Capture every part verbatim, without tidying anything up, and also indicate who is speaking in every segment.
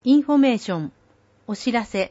Speaker 1: インフォメーション、お知らせ。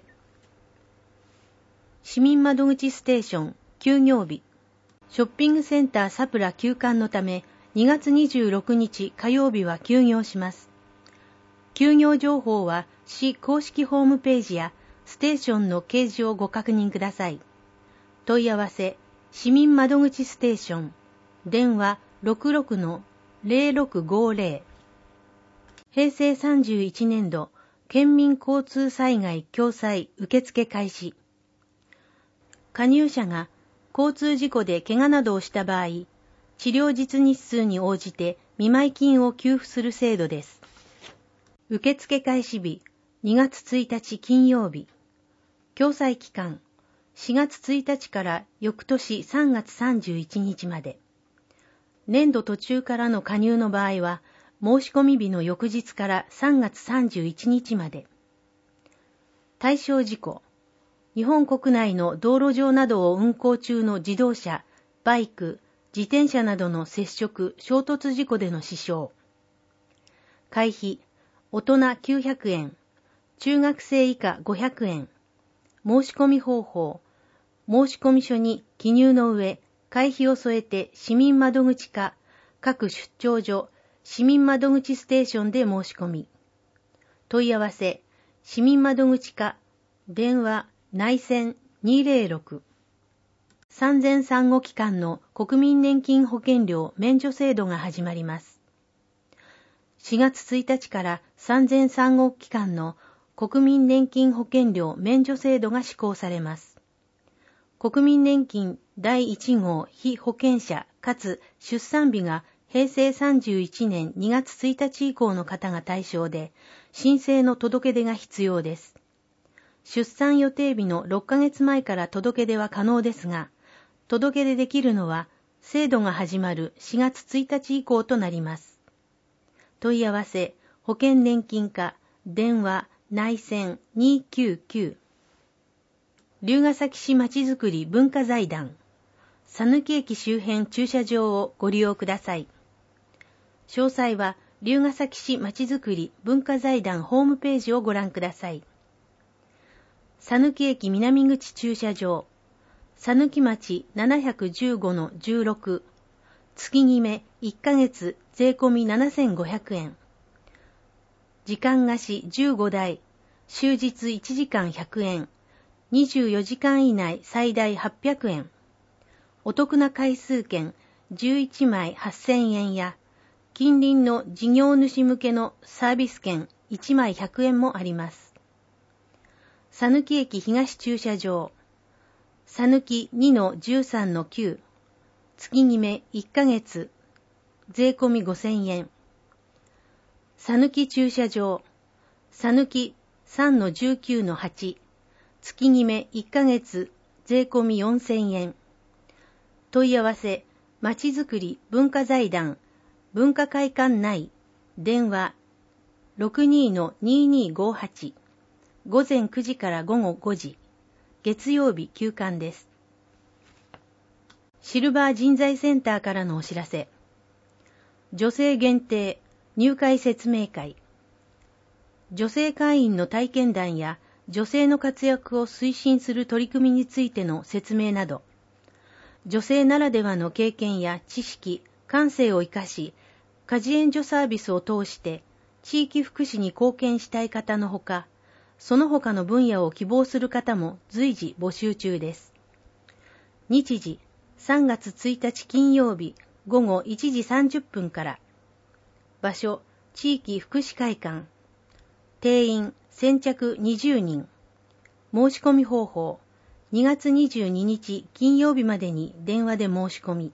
Speaker 1: 市民窓口ステーション休業日。ショッピングセンターサプラ休館のため、にがつにじゅうろくにち火曜日は休業します。休業情報は市公式ホームページやステーションの掲示をご確認ください。問い合わせ、市民窓口ステーション、電話 ろくろくのゼロろくごゼロ。へいせいさんじゅういちねんど、県民交通災害共済受付開始。加入者が交通事故で怪我などをした場合、治療実日数に応じて見舞金を給付する制度です。受付開始日、にがつついたち金曜日。共済期間、しがつついたちから翌年さんがつさんじゅういちにちまで。年度途中からの加入の場合は、申し込み日の翌日からさんがつさんじゅういちにちまで。対象事項。日本国内の道路上などを運行中の自動車、バイク、自転車などの接触・衝突事故での死傷。会費、大人きゅうひゃくえん、中学生以下ごひゃくえん。申し込み方法。申込書に記入の上、会費を添えて市民窓口か、各出張所、市民窓口ステーションで申し込み。問い合わせ、市民窓口か、電話、内線にゼロろく。産前産後期間の国民年金保険料免除制度が始まります。しがつついたちから産前産後期間の国民年金保険料免除制度が施行されます。国民年金だいいち号被保険者かつ出産日がへいせいさんじゅういちねんにがつついたち以降の方が対象で、申請の届け出が必要です。出産予定日のろっかげつまえから届け出は可能ですが、届け出できるのは制度が始まるしがつついたち以降となります。問い合わせ、保険年金課、電話、内線にきゅうきゅう。龍ケ崎市まちづくり文化財団、佐貫駅周辺駐車場をご利用ください。詳細は龍ケ崎市まちづくり文化財団ホームページをご覧ください。佐貫駅南口駐車場、佐貫町ななひゃくじゅうごのじゅうろく、月決めいっかげつ税込みななせんごひゃくえん。時間貸しじゅうごだい、終日いちじかんひゃくえん、にじゅうよじかん以内最大はっぴゃくえん。お得な回数券じゅういちまいはっせんえんや、近隣の事業主向けのサービス券いちまいひゃくえんもあります。佐貫駅東駐車場、佐貫にのじゅうさんのきゅう、月決めいっかげつ、税込みごせんえん。佐貫駐車場、佐貫さんのじゅうきゅうのはち、月決めいっかげつ、税込みよんせんえん。問い合わせ、まちづくり文化財団、文化会館内、電話、ろくにのににごはち、ごぜんくじからごごごじ、月曜日休館です。シルバー人材センターからのお知らせ。女性限定入会説明会。女性会員の体験談や女性の活躍を推進する取り組みについての説明など、女性ならではの経験や知識、感性を生かし、家事援助サービスを通して地域福祉に貢献したい方のほか、その他の分野を希望する方も随時募集中です。日時、さんがつついたち金曜日ごごいちじさんじゅっぷんから。場所、地域福祉会館。定員、先着にじゅうにん。申し込み方法、にがつにじゅうににち金曜日までに電話で申し込み。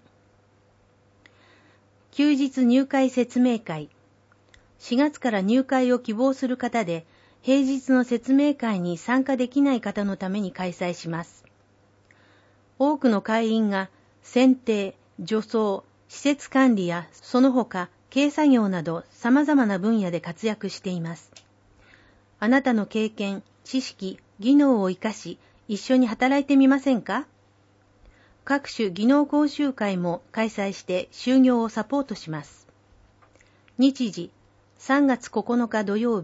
Speaker 1: 休日入会説明会。しがつから入会を希望する方で、平日の説明会に参加できない方のために開催します。多くの会員が選定、除草、施設管理やその他軽作業など様々な分野で活躍しています。あなたの経験、知識、技能を生かし一緒に働いてみませんか？各種技能講習会も開催して就業をサポートします。日時、さんがつここのか土曜日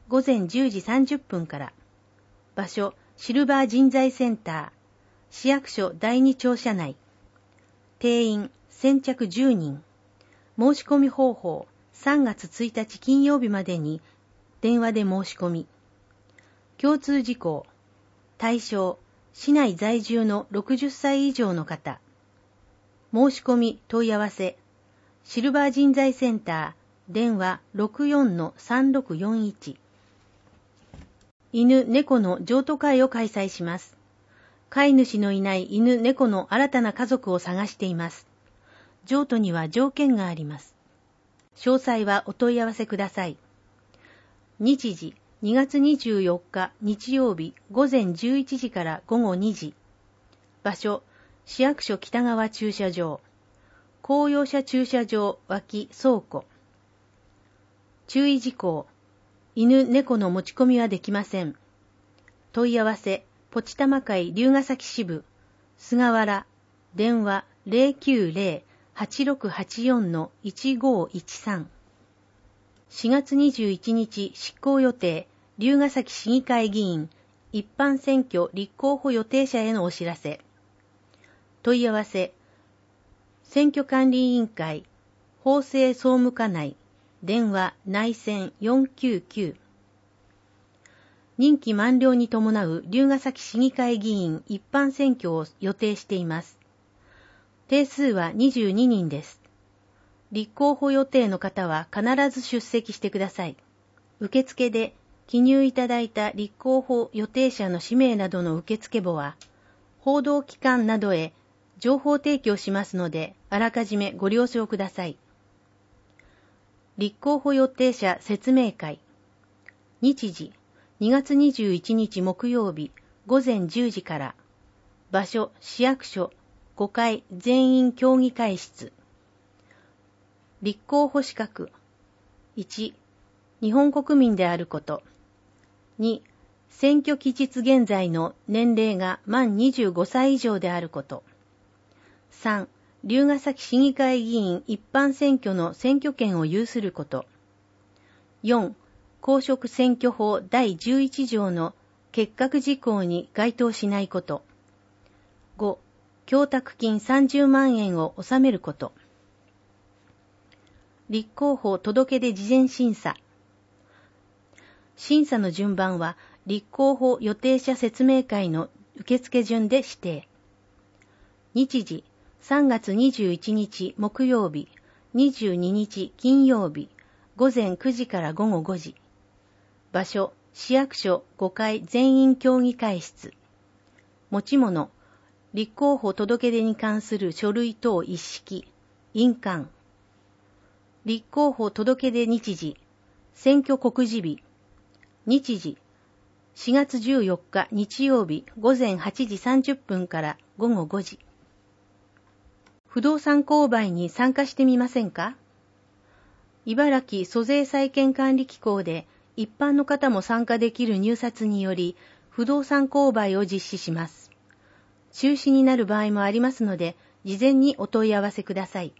Speaker 1: 午前じゅうじさんじゅっぷんから。場所、シルバー人材センター、市役所だいに庁舎内。定員、先着じゅうにん。申し込み方法、さんがつついたち金曜日までに電話で申し込み。共通事項、対象、市内在住のろくじゅっさい以上の方。申し込み問い合わせ、シルバー人材センター、電話 ろくよんのさんろくよんいち。犬猫の譲渡会を開催します。飼い主のいない犬猫の新たな家族を探しています。譲渡には条件があります。詳細はお問い合わせください。日時、にがつにじゅうよっか日曜日午前じゅういちじから午後にじ。場所、市役所北側駐車場。公用車駐車場脇倉庫。注意事項。犬猫の持ち込みはできません。問い合わせ、ポチタマ会龍ヶ崎支部、菅原、電話 ゼロきゅうゼロ はちろくはちよん いちごいちさん。しがつにじゅういちにち執行予定、龍ヶ崎市議会議員、一般選挙立候補予定者へのお知らせ。問い合わせ、選挙管理委員会、法制総務課内、電話内線よんきゅうきゅう。任期満了に伴う龍ヶ崎市議会議員一般選挙を予定しています。定数はにじゅうににんです。立候補予定の方は必ず出席してください。受付で記入いただいた立候補予定者の氏名などの受付簿は、報道機関などへ情報提供しますので、あらかじめご了承ください。立候補予定者説明会。日時、にがつにじゅういちにち木曜日午前じゅうじから。場所、市役所ごかい全員協議会室。立候補資格。いち、日本国民であること。に、選挙期日現在の年齢が満にじゅうごさい以上であること。さん、龍ヶ崎市議会議員一般選挙の選挙権を有すること。よん、公職選挙法だいじゅういち条の結核事項に該当しないこと。ご、供託金さんじゅうまんえんを納めること。立候補届出事前審査。審査の順番は立候補予定者説明会の受付順で指定。日時、さんがつにじゅういちにち木曜日、にじゅうににち金曜日、午前くじから午後ごじ。場所、市役所ごかい全員協議会室。持ち物、立候補届出に関する書類等一式、印鑑。立候補届出日時、選挙告示日。日時、しがつじゅうよっか日曜日午前はちじさんじゅっぷんから午後ごじ。不動産購買に参加してみませんか？茨城租税債権管理機構で一般の方も参加できる入札により不動産購買を実施します。中止になる場合もありますので、事前にお問い合わせください。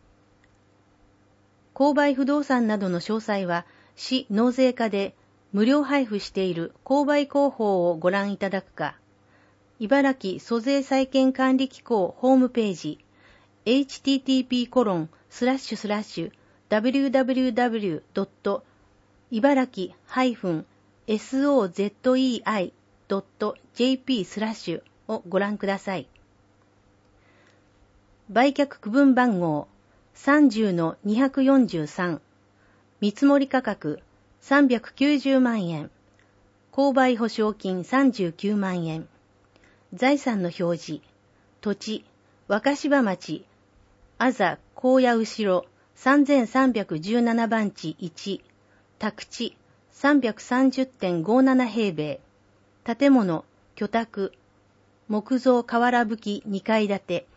Speaker 1: 購買不動産などの詳細は、市納税課で無料配布している購買広報をご覧いただくか、茨城租税債権管理機構ホームページ、エイチティーティーピーコロンスラッシュスラッシュダブリューダブリューダブリュードットいばらきソゼットイーアイドットジェーピースラッシュをご覧ください。売却区分番号 さんじゅうのにひゃくよんじゅうさん、見積価格さんびゃくきゅうじゅうまんえん、購買保証金さんじゅうきゅうまんえん、財産の表示、土地、若柴町、あざ高野後ろさんぜんさんびゃくじゅうななばんちいち、宅地 さんびゃくさんじゅってんごなな 平米、建物、居宅、木造瓦葺きにかい建て、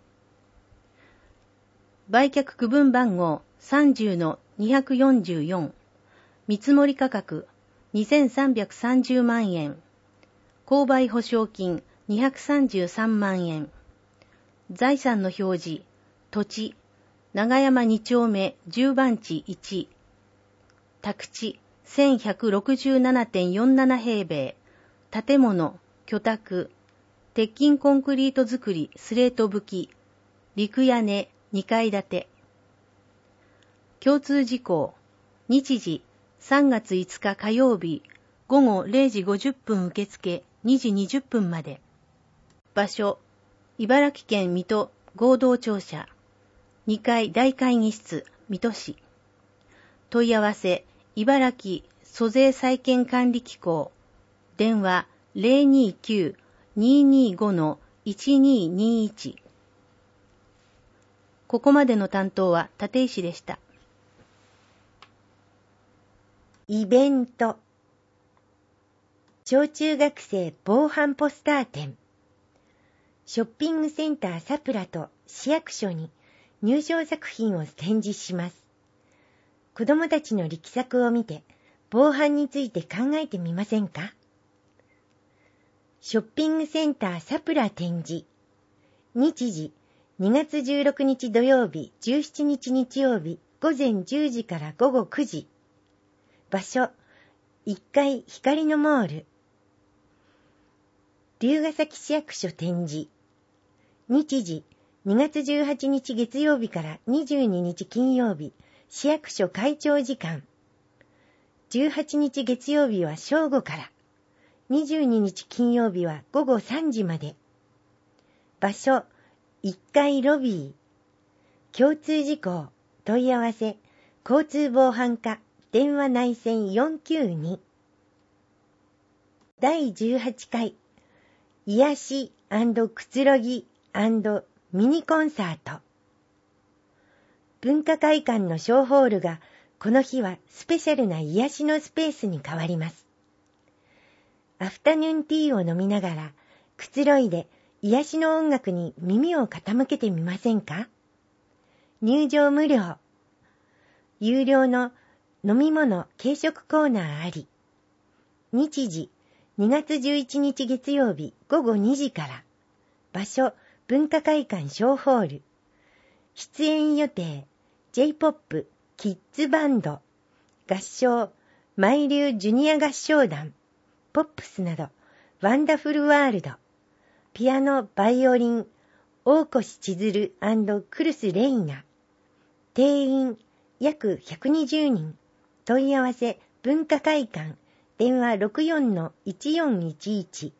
Speaker 1: 売却区分番号 さんじゅうのにひゃくよんじゅうよん、見積価格にせんさんびゃくさんじゅうまんえん、購買保証金にひゃくさんじゅうさんまんえん、財産の表示、土地、長山に丁目じゅうばんちいち、宅地せんひゃくろくじゅうななてんよんなな 平米、建物、居宅、鉄筋コンクリート造り、スレート葺き、陸屋根、にかい建て。共通事項、日時、さんがついつか火曜日、ごごれいじごじゅっぷん受付、にじにじゅっぷんまで。場所、茨城県水戸合同庁舎、にかい大会議室、水戸市。問い合わせ、茨城租税債権管理機構、電話 ゼロにきゅう にーにーご いちにーにーいち。ここまでの担当は立石でした。
Speaker 2: イベント。小中学生防犯ポスター展。ショッピングセンターサプラと市役所に入賞作品を展示します。子どもたちの力作を見て防犯について考えてみませんか？ショッピングセンターサプラ展示。日時、にがつじゅうろくにち土曜日、じゅうしちにち日曜日、ごぜんじゅうじからごごくじ。場所、いっかい光のモール。龍ケ崎市役所展示。日時、にがつじゅうはちにち月曜日からにじゅうににち金曜日、市役所開庁時間。じゅうはちにち月曜日は正午から、にじゅうににち金曜日はごごさんじまで。場所、いっかいロビー。共通事項、問い合わせ、交通防犯課、電話内線よんきゅうに。だいじゅうはちかい、癒し&くつろぎ&ミニコンサート。文化会館の小ホールが、この日はスペシャルな癒しのスペースに変わります。アフタヌーンティーを飲みながら、くつろいで癒しの音楽に耳を傾けてみませんか？入場無料。有料の飲み物軽食コーナーあり。日時、にがつじゅういちにち月曜日ごごにじから。場所、文化会館小ホール。出演予定、J-ポップ、キッズバンド、合唱、マイリュージュニア合唱団、ポップスなど、ワンダフルワールド、ピアノ、バイオリン、大越千鶴&クルスレイナ。定員、約ひゃくにじゅうにん。問い合わせ、文化会館、電話 ろくよんのいちよんいちいち。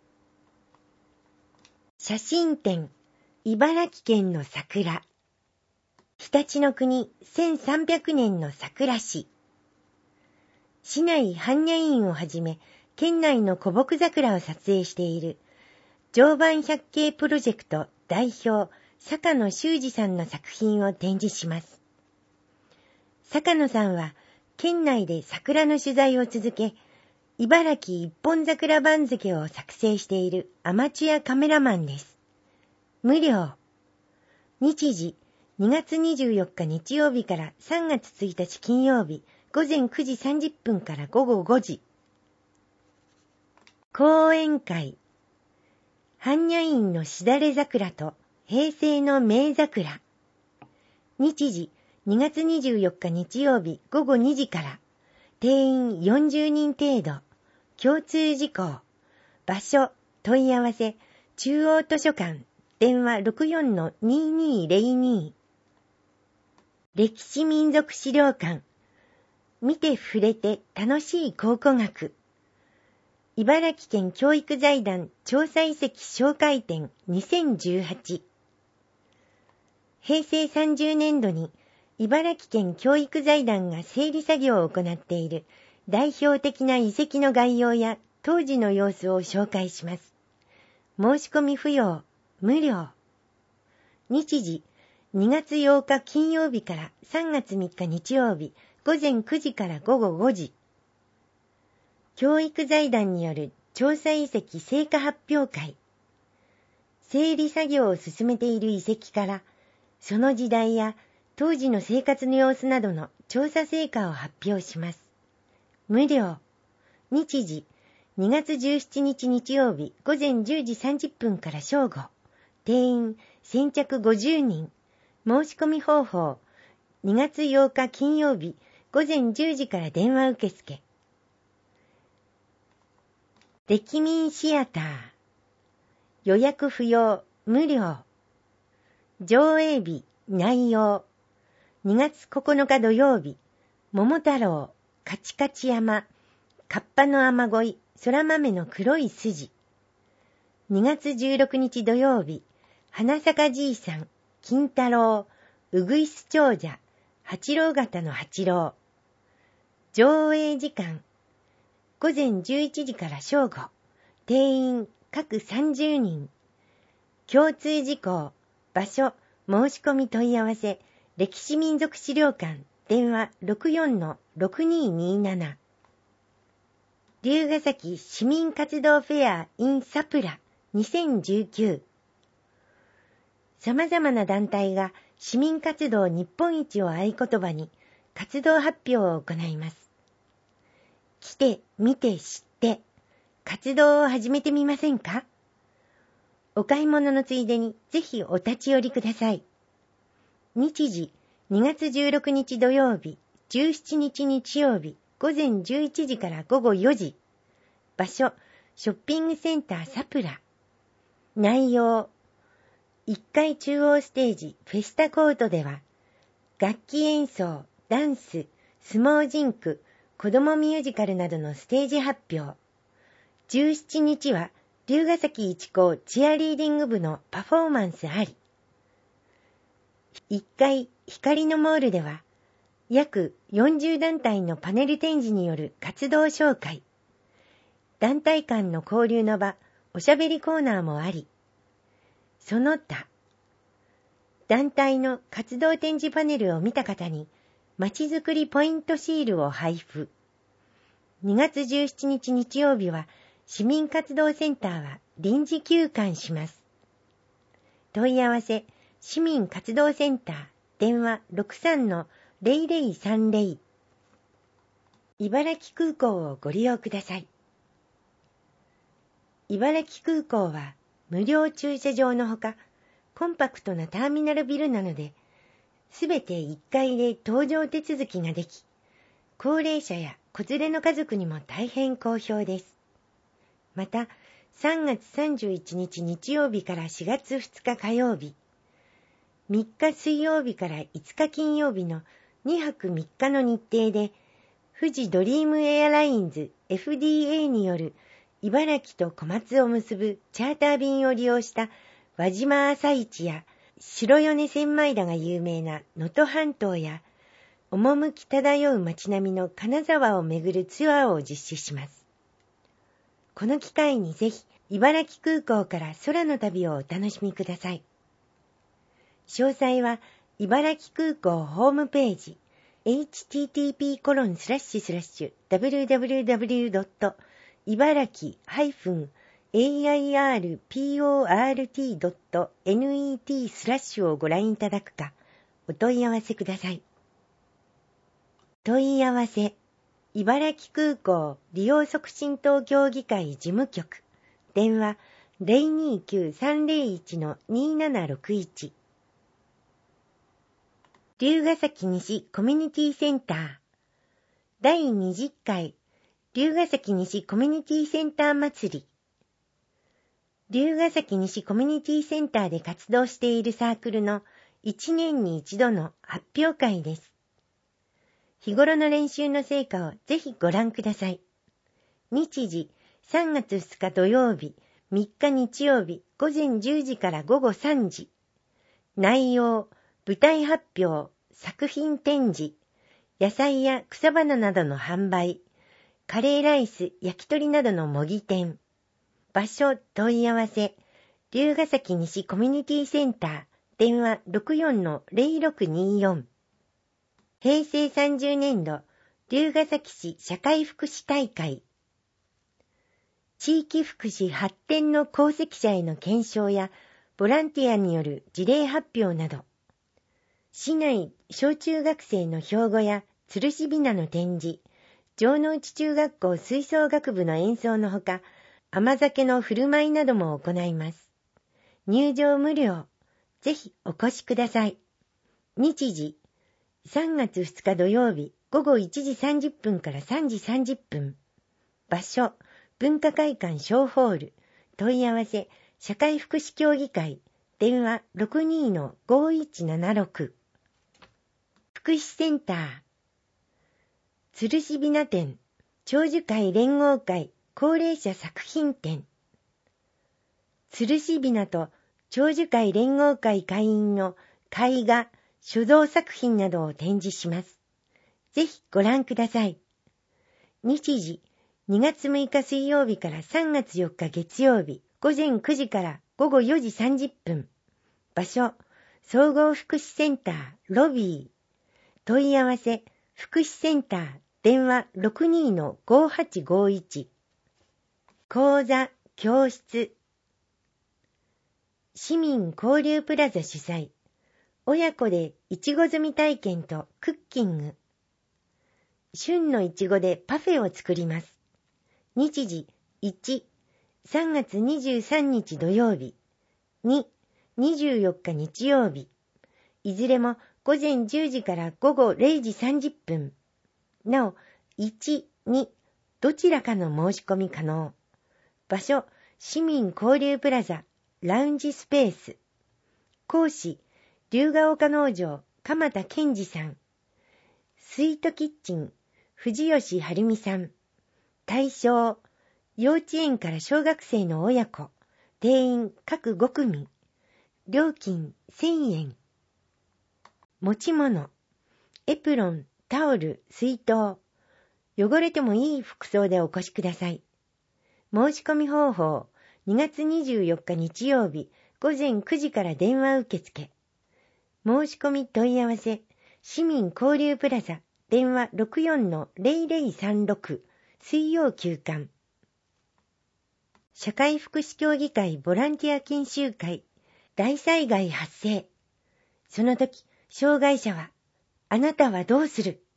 Speaker 2: 写真展、茨城県の桜。常陸の国せんさんびゃくねんの桜市。市内般若院をはじめ、県内の古木桜を撮影している、常磐百景プロジェクト代表、坂野修二さんの作品を展示します。坂野さんは、県内で桜の取材を続け、茨城一本桜番付を作成しているアマチュアカメラマンです。無料。日時、にがつにじゅうよっか日曜日からさんがつついたち金曜日、ごぜんくじさんじゅっぷんからごごごじ。講演会。般若院のしだれ桜と平成の名桜。日時、にがつにじゅうよっか日曜日ごごにじから。定員よんじゅうにん程度。共通事項。場所、問い合わせ、中央図書館、電話 ろくよんのにーにーぜろに。歴史民族資料館。見て触れて楽しい考古学。茨城県教育財団調査遺跡紹介展にせんじゅうはち。へいせいさんじゅうねんどに茨城県教育財団が整理作業を行っている代表的な遺跡の概要や当時の様子を紹介します。申し込み不要、無料。日時、にがつようか金曜日からさんがつみっか日曜日、ごぜんくじからごごごじ。教育財団による調査遺跡成果発表会。整理作業を進めている遺跡から、その時代や当時の生活の様子などの調査成果を発表します。無料。日時、にがつじゅうしちにち日曜日ごぜんじゅうじさんじゅっぷんから正午。定員先着ごじゅうにん。申し込み方法。にがつようか金曜日ごぜんじゅうじから電話受付。 歴民シアター。予約不要、無料。上映日、内容。にがつここのか土曜日、桃太郎、カチカチ山、カッパの雨乞い、空豆の黒い筋。にがつじゅうろくにち土曜日、花坂じいさん、金太郎、うぐいす長者、八郎型の八郎。上映時間、ごぜんじゅういちじから正午。定員各さんじゅうにん。共通事項、場所、申し込み問い合わせ、歴史民族資料館、電話 ろくよんのろくにーにーなな。龍ヶ崎市民活動フェア in サプラにせんじゅうきゅう。様々な団体が市民活動日本一を合言葉に活動発表を行います。来て、見て、知って、活動を始めてみませんか？お買い物のついでにぜひお立ち寄りください。日時、にがつじゅうろくにち土曜日、じゅうしちにち日曜日、ごぜんじゅういちじからごごよじ。場所、ショッピングセンターサプラ。内容、いっかい中央ステージフェスタコートでは、楽器演奏、ダンス、相撲ジンク、子供ミュージカルなどのステージ発表。じゅうしちにちは、龍ヶ崎一高チアリーディング部のパフォーマンスあり。いっかい光のモールでは、約よんじゅうだんたいのパネル展示による活動紹介。団体間の交流の場、おしゃべりコーナーもあり。その他、団体の活動展示パネルを見た方に、まちづくりポイントシールを配布。にがつじゅうしちにち日曜日は、市民活動センターは臨時休館します。問い合わせ、市民活動センター、電話 ろくさんのぜろぜろさんぜろ。茨城空港をご利用ください。茨城空港は無料駐車場のほか、コンパクトなターミナルビルなので、すべていっかいで搭乗手続きができ、高齢者や子連れの家族にも大変好評です。また、さんがつさんじゅういちにち日曜日からしがつふつか火曜日、みっか水曜日からいつか金曜日のにはくみっかの日程で、富士ドリームエアラインズ エフディーエー による茨城と小松を結ぶチャーター便を利用した輪島朝市や白米千枚田が有名な能登半島や、趣漂う街並みの金沢を巡るツアーを実施します。この機会にぜひ、茨城空港から空の旅をお楽しみください。詳細は、茨城空港ホームページ、エイチティーティーピーコロンスラッシュスラッシュダブリューダブリューダブリュードットいばらき エーアイアールピーオーアールティードットネット スラッシュをご覧いただくか、お問い合わせください。問い合わせ、茨城空港利用促進等協議会事務局、電話 ゼロにーきゅうさんゼロいちのにーななろくいち。龍ヶ崎西コミュニティセンターだいにじゅっかい龍ヶ崎西コミュニティセンター祭り。龍ヶ崎西コミュニティセンターで活動しているサークルのいちねんに一度の発表会です。日頃の練習の成果をぜひご覧ください。日時、さんがつふつか土曜日、みっか日曜日、ごぜんじゅうじからごごさんじ。内容、舞台発表、作品展示、野菜や草花などの販売、カレーライス、焼き鳥などの模擬店。場所、問い合わせ、龍ヶ崎西コミュニティセンター、電話 ろくよんのぜろろくにーよん。へいせいさんじゅうねんど、龍ヶ崎市社会福祉大会。地域福祉発展の功績者への顕彰や、ボランティアによる事例発表など、市内小中学生の標語や吊るしびなの展示、城之内中学校吹奏楽部の演奏のほか、甘酒の振る舞いなども行います。入場無料。ぜひお越しください。日時、さんがつふつか土曜日、ごごいちじさんじゅっぷんからさんじさんじゅっぷん。場所、 文化会館小ホール、問い合わせ、社会福祉協議会、電話 ろくにーのごいちななろく。福祉センター、つるしびな展、長寿会連合会高齢者作品展。つるしびなと長寿会連合会会員の絵画、書道作品などを展示します。ぜひご覧ください。日時、にがつむいか水曜日からさんがつよっか月曜日、ごぜんくじからごごよじさんじゅっぷん。場所、総合福祉センター、ロビー。問い合わせ、福祉センター、電話 ろくにーのごはちごいち。講座、教室。市民交流プラザ主催。親子でいちご摘み体験とクッキング。旬のいちごでパフェを作ります。日時いち、さんがつにじゅうさんにち土曜日、に、にじゅうよっか日曜日、いずれもごぜんじゅうじからごごれいじさんじゅっぷん。なお、いち、に、どちらかの申し込み可能。場所、市民交流プラザ、ラウンジスペース。講師、龍ヶ丘農場、鎌田健二さん。スイートキッチン、藤吉晴美さん。対象、幼稚園から小学生の親子、定員各ごくみ。料金せんえん。持ち物、エプロン、タオル、水筒。汚れてもいい服装でお越しください。申し込み方法、にがつにじゅうよっか日曜日、ごぜんくじから電話受付。申し込み問い合わせ、市民交流プラザ、電話 ろくよんのぜろぜろさんろく、水曜休館。社会福祉協議会ボランティア研修会、大災害発生。その時、障害者は、あなたはどうする？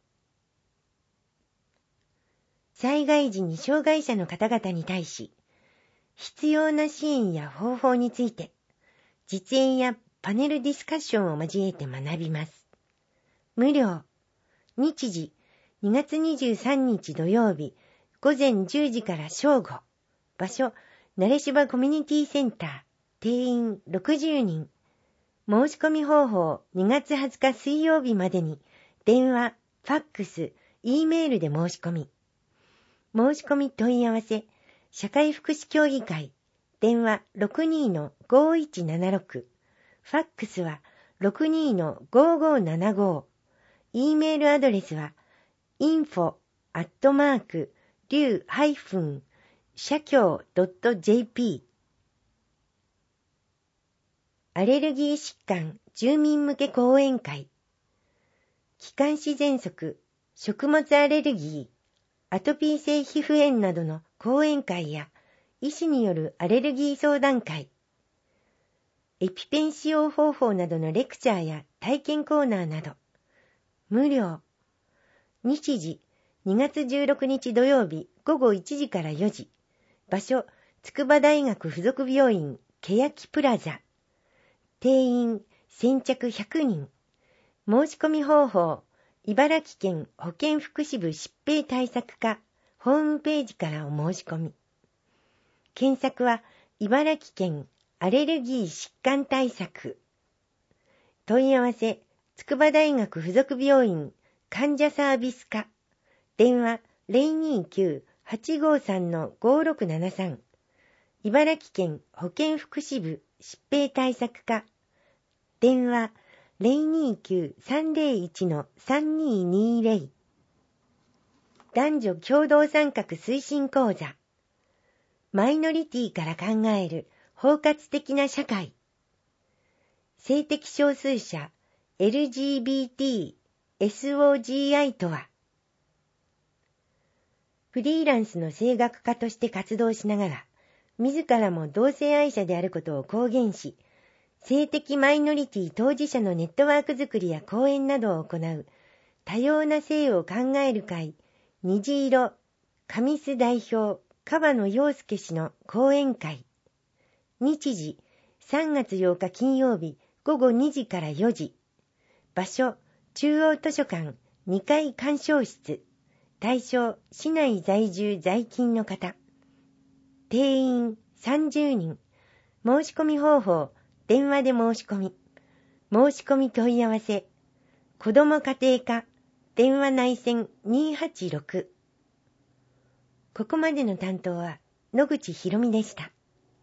Speaker 2: 災害時に障害者の方々に対し、必要な支援や方法について、実演やパネルディスカッションを交えて学びます。無料。日時、にがつにじゅうさんにち土曜日、ごぜんじゅうじから正午。場所、なれしばコミュニティセンター。定員ろくじゅうにん。申し込み方法、にがつはつか水曜日までに、電話、ファックス、Eメールで申し込み。申し込み問い合わせ、社会福祉協議会、電話 ろくにーのごいちななろく、ファックスは ろくにーのごごななご、Eメールアドレスは インフォ アットマーク リュウ 社協 ドット ジェーピー。アレルギー疾患住民向け講演会、気管支喘息、食物アレルギー、アトピー性皮膚炎などの講演会や医師によるアレルギー相談会、エピペン使用方法などのレクチャーや体験コーナーなど、無料。日時、にがつじゅうろくにち土曜日ごごいちじからよじ。場所、筑波大学附属病院、欅プラザ。定員、先着ひゃくにん。申し込み方法、茨城県保健福祉部疾病対策課、ホームページからお申し込み。検索は、茨城県アレルギー疾患対策。問い合わせ、筑波大学附属病院患者サービス課。電話 ゼロにーきゅう はちごさんのごろくななさん。茨城県保健福祉部疾病対策課。電話 ゼロにーきゅう さんぜろいちのさんにーにーぜろ。男女共同参画推進講座。マイノリティから考える包括的な社会。性的少数者 エルジービーティー、エスオージーアイ とは、フリーランスの声楽家として活動しながら、自らも同性愛者であることを公言し、性的マイノリティ当事者のネットワークづくりや講演などを行う多様な性を考える会、虹色、神栖代表、川野洋介氏の講演会。日時、さんがつようか金曜日ごごにじからよじ。場所、中央図書館にかい鑑賞室。対象、市内在住在勤の方。 定員さんじゅうにん。申し込み方法、電話で申し込み。申し込み問い合わせ、子ども家庭課、電話内線にーはちろく。ここまでの担当は野口ひろみでした。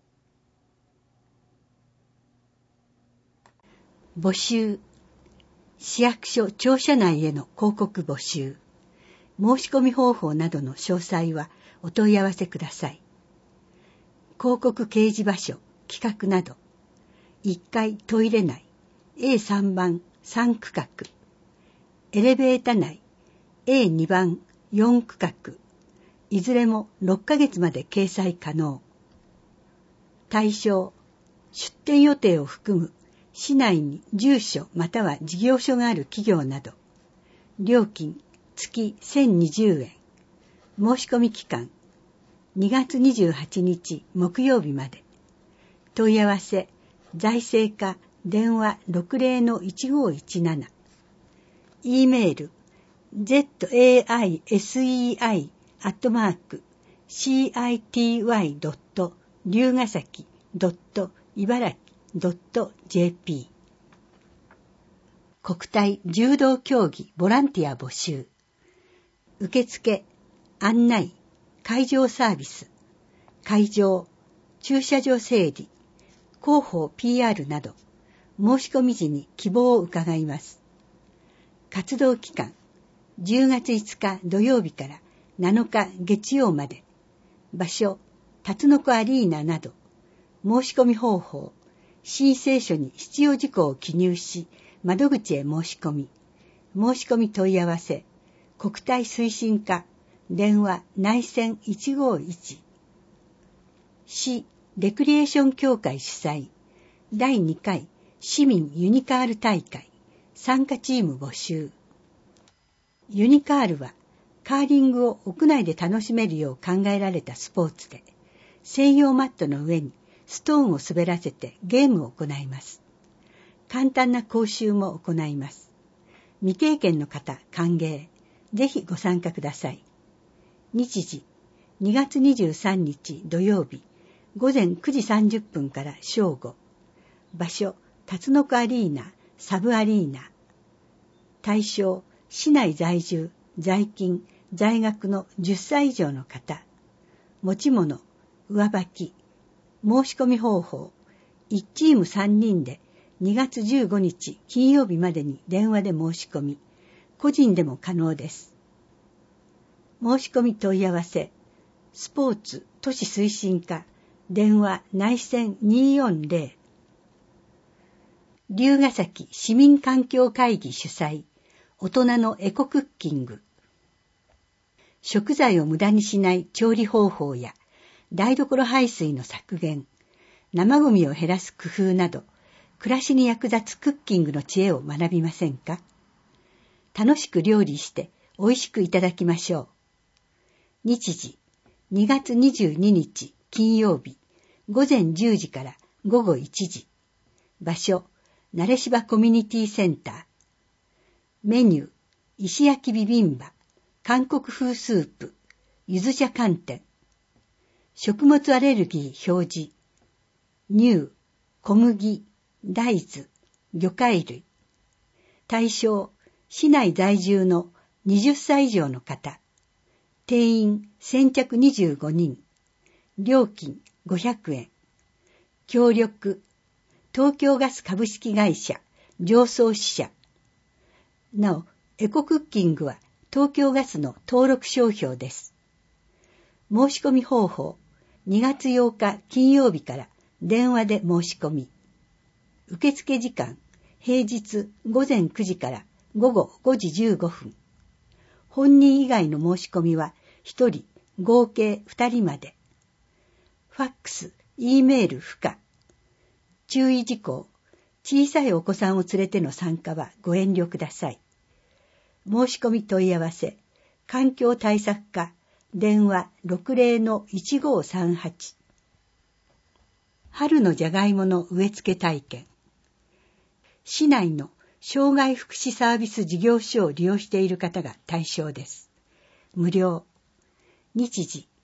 Speaker 3: 募集。市役所庁舎内への広告募集。申し込み方法などの詳細はお問い合わせください。広告掲示場所、企画など。いっかいトイレ内、エーさん 番さん区画。エレベータ内、エーに 番よん区画。いずれもろっかげつまで掲載可能。対象、出店予定を含む市内に住所または事業所がある企業など。料金、月せんにじゅうえん。申し込み期間、にがつにじゅうはちにち木曜日まで。問い合わせ、財政課電話 ろくぜろのいちごいちなな。E メール、ゼットエーアイエスイーアイ アットマーク シーアイティーワイ ドット 龍ヶ崎 ドット 茨城 ドット ジェーピー。国体柔道競技ボランティア募集。受付、案内、会場サービス、会場、駐車場整理、広報 ピーアール など、申し込み時に希望を伺います。活動期間、じゅうがついつか土曜日からなのか月曜まで。場所、辰の子アリーナなど。申し込み方法、申請書に必要事項を記入し、窓口へ申し込み。申し込み問い合わせ、国体推進課、電話内線いちごいち。市レクリエーション協会主催、だいにかい市民ユニカール大会、参加チーム募集。ユニカールは、カーリングを屋内で楽しめるよう考えられたスポーツで、専用マットの上にストーンを滑らせてゲームを行います。簡単な講習も行います。未経験の方歓迎。ぜひご参加ください。日時、にがつにじゅうさんにち土曜日、ごぜんくじさんじゅっぷんから正午。場所、辰の子アリーナ、サブアリーナ。対象、市内在住、在勤、在学のじゅっさい以上の方。持ち物、上履き。申し込み方法、いちチームさんにんでにがつじゅうごにち金曜日までに電話で申し込み、個人でも可能です。申し込み問い合わせ、スポーツ都市推進課、電話内線にーよんぜろ。龍ヶ崎市民環境会議主催、大人のエコクッキング。食材を無駄にしない調理方法や、台所排水の削減、生ゴミを減らす工夫など、暮らしに役立つクッキングの知恵を学びませんか？楽しく料理して美味しくいただきましょう。日時、にがつにじゅうににち金曜日、ごぜんじゅうじからごごいちじ。場所、なれしばコミュニティセンター。メニュー、石焼きビビンバ、韓国風スープ、ゆず茶寒天。食物アレルギー表示。乳、小麦、大豆、魚介類。対象、市内在住のはたち以上の方。定員先着にじゅうごにん。料金ごひゃくえん。協力、東京ガス株式会社、常総支社。なお、エコクッキングは東京ガスの登録商標です。申し込み方法、にがつようか金曜日から電話で申し込み。受付時間、平日ごぜんくじからごごごじじゅうごふん。本人以外の申し込みはひとり、合計ふたりまで。ファックス、E メール不可。注意事項、小さいお子さんを連れての参加はご遠慮ください。申し込み問い合わせ、環境対策課、電話 ろくぜろのいちごさんはち。春のじゃがいもの植え付け体験。市内の障害福祉サービス事業所を利用している方が対象です。無料。日時、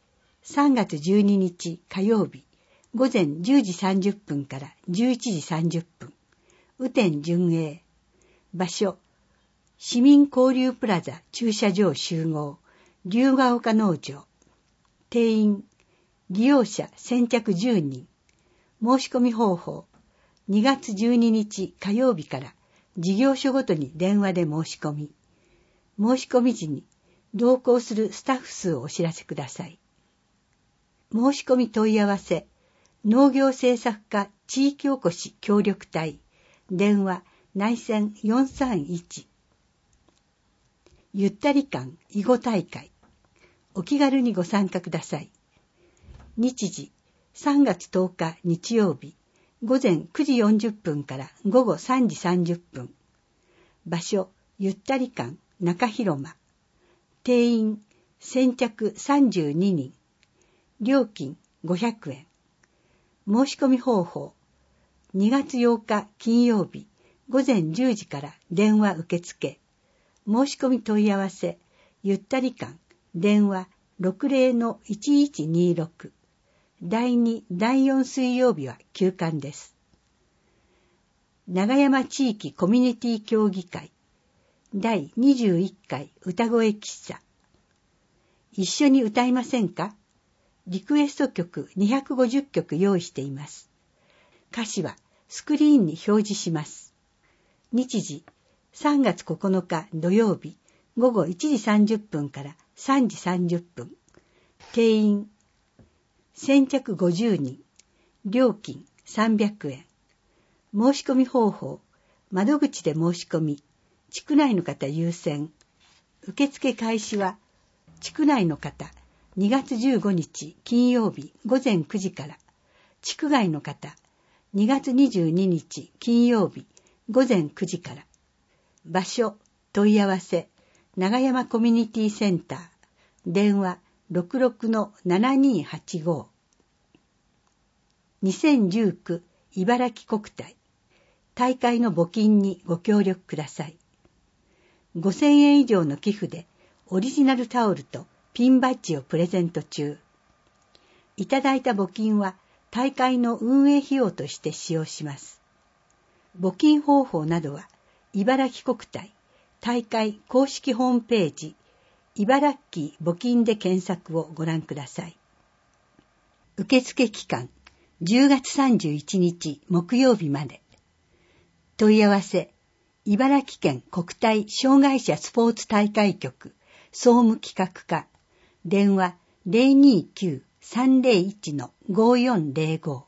Speaker 3: さんがつじゅうににち火曜日、午前じゅうじさんじゅっぷんからじゅういちじさんじゅっぷん、雨天順営。場所、市民交流プラザ駐車場集合、龍ヶ丘農場。定員、利用者先着じゅうにん。申し込み方法、にがつじゅうににち火曜日から事業所ごとに電話で申し込み。申し込み時に同行するスタッフ数をお知らせください。申し込み問い合わせ、農業政策課地域おこし協力隊、電話内線よんさんいち。ゆったり感囲碁大会、お気軽にご参加ください。日時、さんがつとおか日曜日、午前くじよんじゅっぷんから午後さんじさんじゅっぷん。場所、ゆったり館中広間。定員、先着さんじゅうににん。料金ごひゃくえん。申し込み方法、にがつようか金曜日、午前じゅうじから電話受付。申し込み問い合わせ、ゆったり館、電話 ろくぜろのいちいちにろく。だいに、だいよん水曜日は休館です。長山地域コミュニティ協議会、だいにじゅういっかい歌声喫茶。一緒に歌いませんか？リクエスト曲にひゃくごじゅっきょく用意しています。歌詞はスクリーンに表示します。日時、さんがつここのか土曜日、午後いちじさんじゅっぷんからさんじさんじゅっぷん。定員、先着ごじゅうにん。料金さんびゃくえん。申し込み方法、窓口で申し込み、地区内の方優先。受付開始は、地区内の方、にがつじゅうごにち金曜日午前くじから、地区外の方、にがつにじゅうににち金曜日午前くじから。場所、問い合わせ、長山コミュニティセンター、電話 ろくろくのななにーはちご。にせんじゅうきゅう茨城国体、大会の募金にご協力ください。ごせんえん以上の寄付でオリジナルタオルとピンバッジをプレゼント中。いただいた募金は大会の運営費用として使用します。募金方法などは茨城国体大会公式ホームページ、茨城募金で検索をご覧ください。受付期間、じゅうがつさんじゅういちにち木曜日まで。問い合わせ、茨城県国体障害者スポーツ大会局総務企画課、電話 ゼロにきゅうさんゼロいちのごよんゼロご。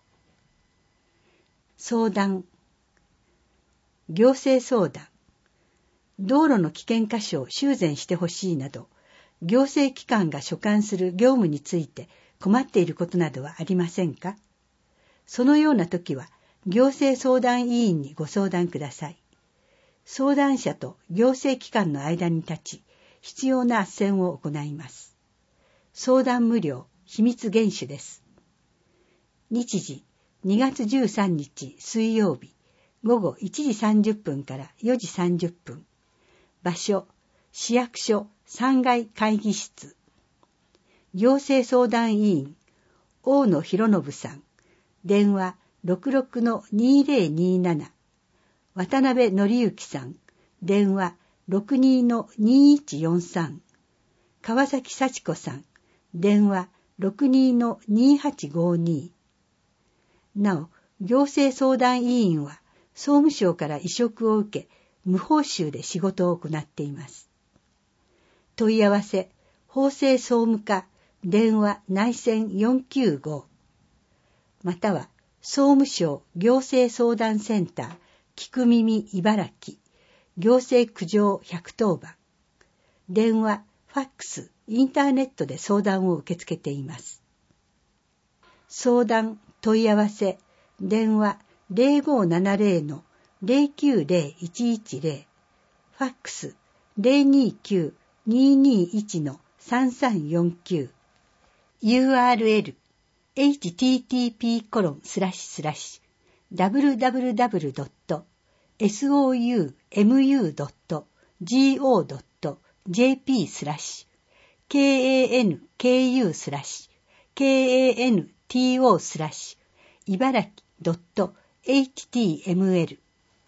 Speaker 3: 相談、行政相談、道路の危険箇所を修繕してほしいなど、行政機関が所管する業務について困っていることなどはありませんか？そのような時は、行政相談委員にご相談ください。相談者と行政機関の間に立ち、必要な斡旋を行います。相談無料、秘密厳守です。日時、にがつじゅうさんにち水曜日、午後いちじさんじゅっぷんからよじさんじゅっぷん。場所、市役所さんがい会議室。行政相談委員、大野博信さん。電話 ろくろくのにゼロになな。渡辺則之さん。電話 ろくにのにいちよんさん。川崎幸子さん。電話 ろくにのにはちごに。なお、行政相談委員は総務省から委嘱を受け、無報酬で仕事を行っています。問い合わせ、法制総務課、電話内線よんきゅうご。または、総務省行政相談センター、聞く耳茨城、行政苦情ひゃくとおばん。電話、ファックス、インターネットで相談を受け付けています。相談、問い合わせ、電話ゼロごななゼロのゼロきゅうゼロいちいちゼロ、ファックスゼロにきゅうににいちのさんさんよんきゅう、ユーアールエル、エイチティーティーピーコロンスラッシュスラッシュダブリューダブリューダブリュードットソウムドットゴドットジェーピースラッシュケーエーエヌケーユースラッシュ kanto スラッシュ茨城 .html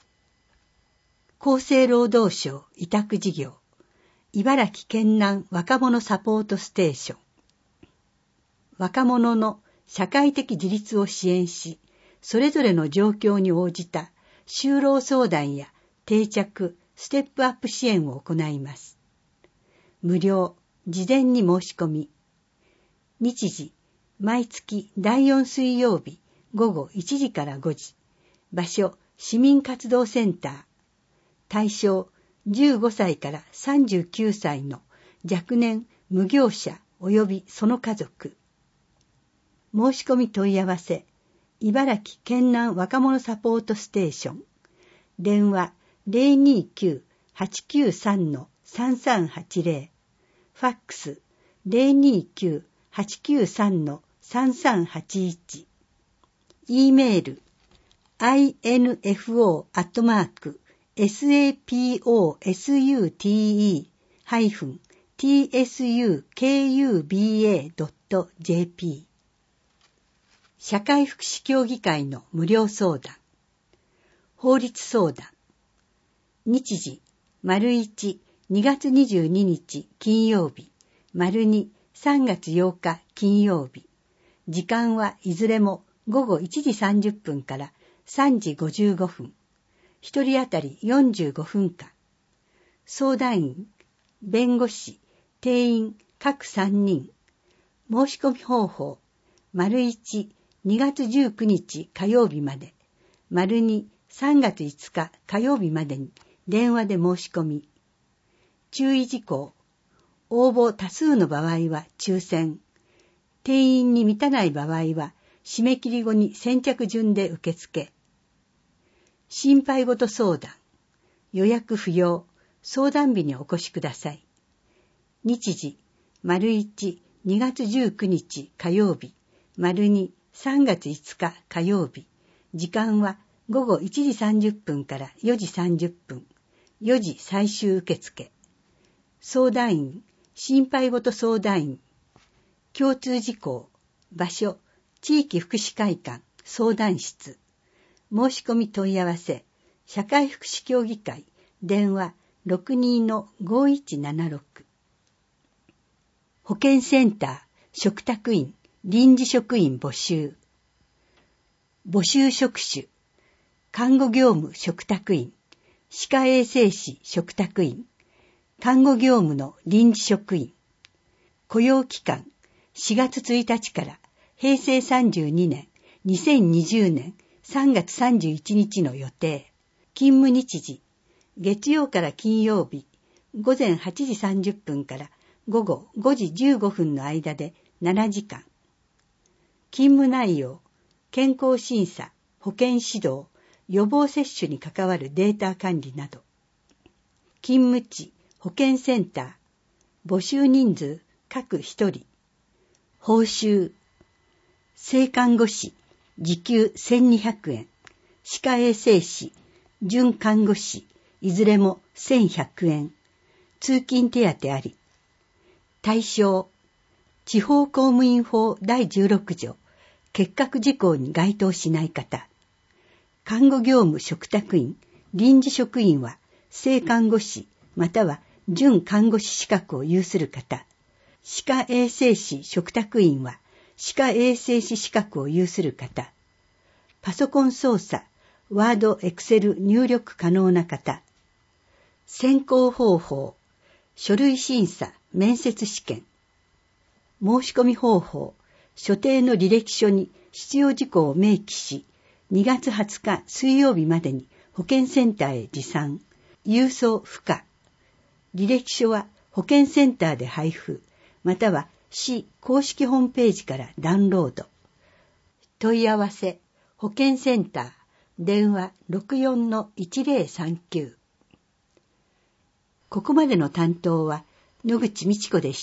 Speaker 3: 厚生労働省委託事業茨城県南若者サポートステーション若者の社会的自立を支援し、それぞれの状況に応じた就労相談や定着、ステップアップ支援を行います。無料、事前に申し込み。日時、毎月だいよん水曜日午後いちじからごじ。場所、市民活動センター。対象、じゅうごさいからさんじゅうきゅうさいの若年無業者及びその家族。申し込み問い合わせ、茨城県南若者サポートステーション。電話 ゼロにきゅう はちきゅうさん さんさんはちゼロ。ファックス ゼロにきゅう はちきゅうさん さんさんはちいち。E メール アイエヌエフオー アットマーク サポート ティーエスユーケーユービーエー ドット ジェーピー 社会福祉協議会の無料相談法律相談日時丸いち、にがつにじゅうににち金曜日丸に、さんがつようか金曜日時間はいずれも午後いちじさんじゅっぷんからさんじごじゅうごふん一人当たりよんじゅうごふんかん相談員弁護士定員各さんにん申し込み方法丸いち、にがつじゅうくにち火曜日まで丸に、さんがついつか火曜日までに電話で申し込み注意事項応募多数の場合は抽選定員に満たない場合は締め切り後に先着順で受付心配事相談予約不要相談日にお越しください日時丸いち、にがつじゅうくにち火曜日丸に、さんがついつか火曜日時間は午後いちじさんじゅっぷんからよじさんじゅっぷんよじ最終受付相談員心配事相談員共通事項場所地域福祉会館相談室申し込み問い合わせ社会福祉協議会電話 ろくにのごいちななろく 保健センター嘱託員臨時職員募集募集職種看護業務嘱託員歯科衛生士嘱託員看護業務の臨時職員雇用期間しがつついたちからへいせいさんじゅうにねんにせんにじゅうねんさんがつさんじゅういちにちの予定勤務日時月曜から金曜日ごぜんはちじさんじゅっぷんからごごごじじゅうごふんの間でななじかん勤務内容健康審査保健指導予防接種に関わるデータ管理など勤務地保健センター募集人数各一人報酬正看護師時給せんにひゃくえん歯科衛生士準看護師いずれもせんひゃくえん通勤手当あり対象地方公務員法だいじゅうろくじょう欠格事項に該当しない方看護業務嘱託員臨時職員は正看護師または準看護師資格を有する方歯科衛生士嘱託員は歯科衛生士資格を有する方パソコン操作ワードエクセル入力可能な方選考方法書類審査面接試験申し込み方法所定の履歴書に必要事項を明記しにがつはつか水曜日までに保健センターへ持参郵送不可履歴書は保健センターで配布または市公式ホームページからダウンロード問い合わせ保健センター電話 ろくよんのいちぜろさんきゅう ここまでの担当は野口美智子でした。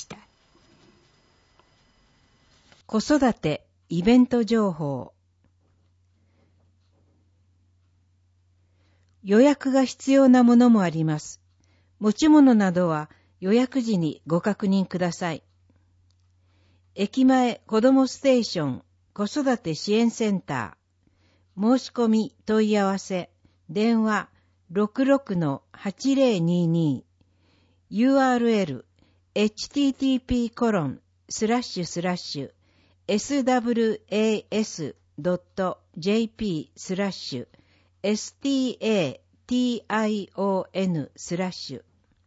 Speaker 1: 子育てイベント情報予約が必要なものもあります。持ち物などは予約時にご確認ください。
Speaker 4: 駅前子どもステーション子育て支援センター。申し込み問い合わせ。電話 ろくろくのはちぜろにに。ユーアールエル エイチティーティーピーコロンスラッシュスラッシュエスダブリューエーエスドットジェーピー スラッシュエスティーエーティーアイオーエヌ スラッシュ。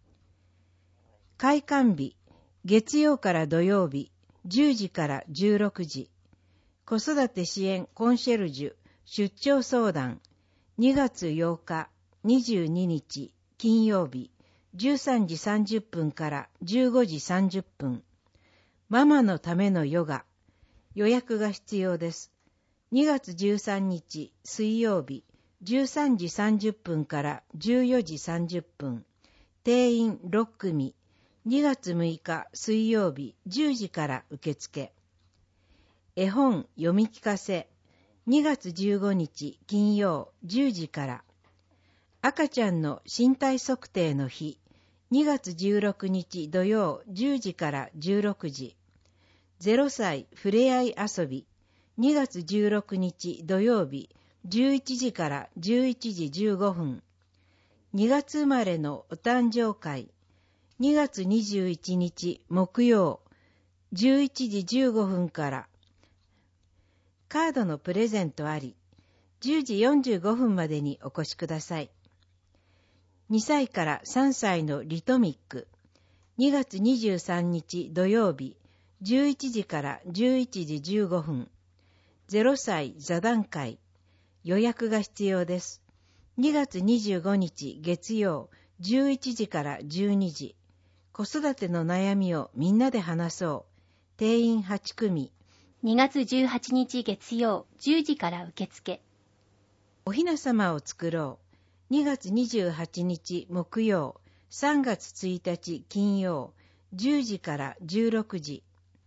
Speaker 4: 開館日月曜から土曜日じゅうじからじゅうろくじ。子育て支援コンシェルジュ出張相談。にがつようかにじゅうににち金曜日じゅうさんじさんじゅっぷんからじゅうごじさんじゅっぷん。ママのためのヨガ。予約が必要です。にがつじゅうさんにち水曜日じゅうさんじさんじゅっぷんからじゅうよじさんじゅっぷん。定員ろっくみ。にがつむいか水曜日じゅうじから受付。絵本読み聞かせ。にがつじゅうごにち金曜じゅうじから。赤ちゃんの身体測定の日。にがつじゅうろくにち土曜じゅうじからじゅうろくじ。ゼロさいふれあい遊び。にがつじゅうろくにち土曜日じゅういちじからじゅういちじじゅうごふん。にがつ生まれのお誕生会。にがつにじゅういちにち木曜じゅういちじじゅうごふんから。カードのプレゼントあり。じゅうじよんじゅうごふんまでにお越しください。にさいからさんさいのリトミック。にがつにじゅうさんにち土曜日じゅういちじからじゅういちじじゅうごふん。ゼロさい座談会。予約が必要です。にがつにじゅうごにち月曜じゅういちじからじゅうにじ。子育ての悩みをみんなで話そう。定員はちくみ。
Speaker 5: にがつじゅうはちにち月曜じゅうじから受付。
Speaker 4: おひなさまを作ろう。にがつにじゅうはちにち木曜さんがつついたち金曜じゅうじからじゅうろくじ。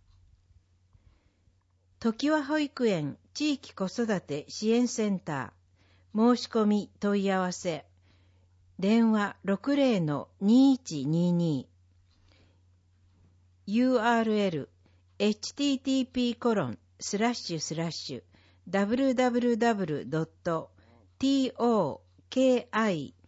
Speaker 4: ときわ保育園地域子育て支援センター。申し込み問い合わせ。電話 ろくぜろのにいちにに。ユーアールエル エイチティーティーピーコロンスラッシュスラッシュダブリューダブリューダブリュードットトキワ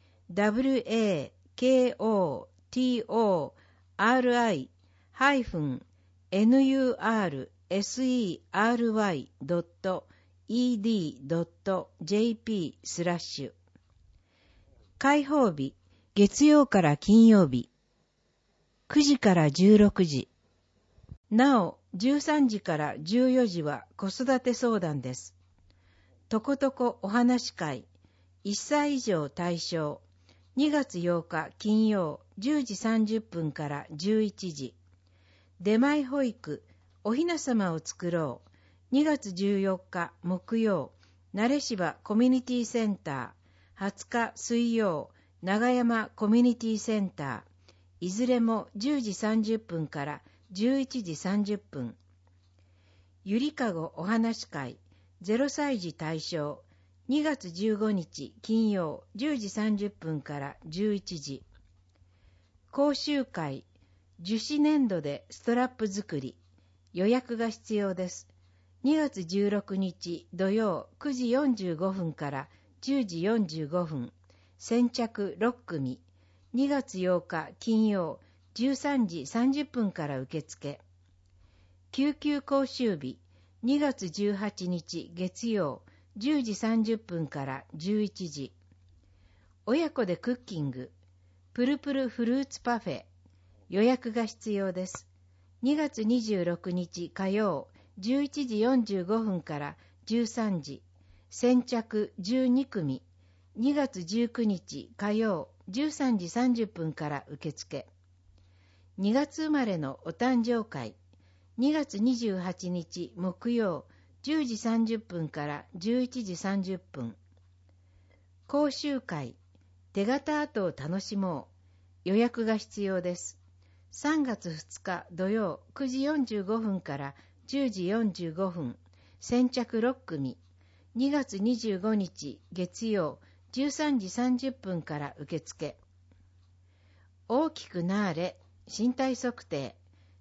Speaker 4: ハイフンネルセードットイーディードットジェーピー スラッシュ。開放日月曜から金曜日くじからじゅうろくじ。なおじゅうさんじからじゅうよじは子育て相談です。とことこお話会いっさい以上対象。にがつようか金曜じゅうじさんじゅっぷんからじゅういちじ。出前保育おひなさまを作ろう。にがつじゅうよっか木曜慣芝コミュニティセンター。はつか水曜長山コミュニティセンター。いずれもじゅうじさんじゅっぷんからじゅういちじさんじゅっぷん。ゆりかごお話会ゼロさいじ対象。にがつじゅうごにち金曜じゅうじさんじゅっぷんからじゅういちじ。講習会樹脂粘土でストラップ作り。予約が必要です。にがつじゅうろくにち土曜くじよんじゅうごふんからじゅうじよんじゅうごふん。先着ろっくみ。にがつようか金曜じゅうさんじさんじゅっぷんから受付。救急講習日にがつじゅうはちにち月曜じゅうじさんじゅっぷんからじゅういちじ。親子でクッキングプルプルフルーツパフェ。予約が必要です。にがつにじゅうろくにち火曜じゅういちじよんじゅうごふんからじゅうさんじ。先着じゅうにくみ。にがつじゅうくにち火曜じゅうさんじさんじゅっぷんから受付。にがつ生まれのお誕生会にがつにじゅうはちにち木曜じゅうじさんじゅっぷんからじゅういちじさんじゅっぷん。講習会手形アートを楽しもう。予約が必要です。さんがつふつか土曜くじよんじゅうごふんからじゅうじよんじゅうごふん。先着ろっくみ。にがつにじゅうごにち月曜じゅうさんじさんじゅっぷんから受付。大きくなーれ身体測定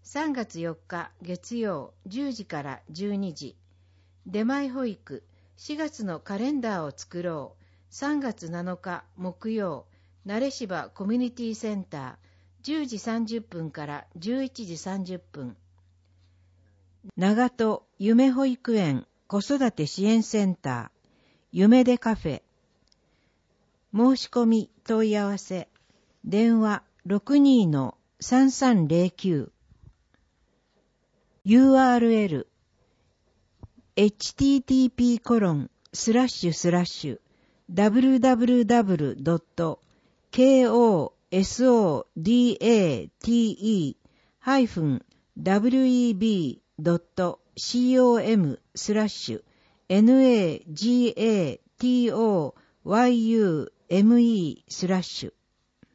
Speaker 4: さんがつよっか月曜じゅうじからじゅうにじ。出前保育、しがつのカレンダーを作ろう。さんがつなのか木曜、慣芝コミュニティセンター、じゅうじさんじゅっぷんからじゅういちじさんじゅっぷん。長門夢保育園子育て支援センター、夢でカフェ。申し込み問い合わせ、電話 ろくにー さんさんゼロきゅう。ユーアールエル エイチティーティーピーコロンスラッシュスラッシュダブリューダブリューダブリュードットコソダテハイフンダブリューイービードットコムスラッシュナガトユーメスラッシュ。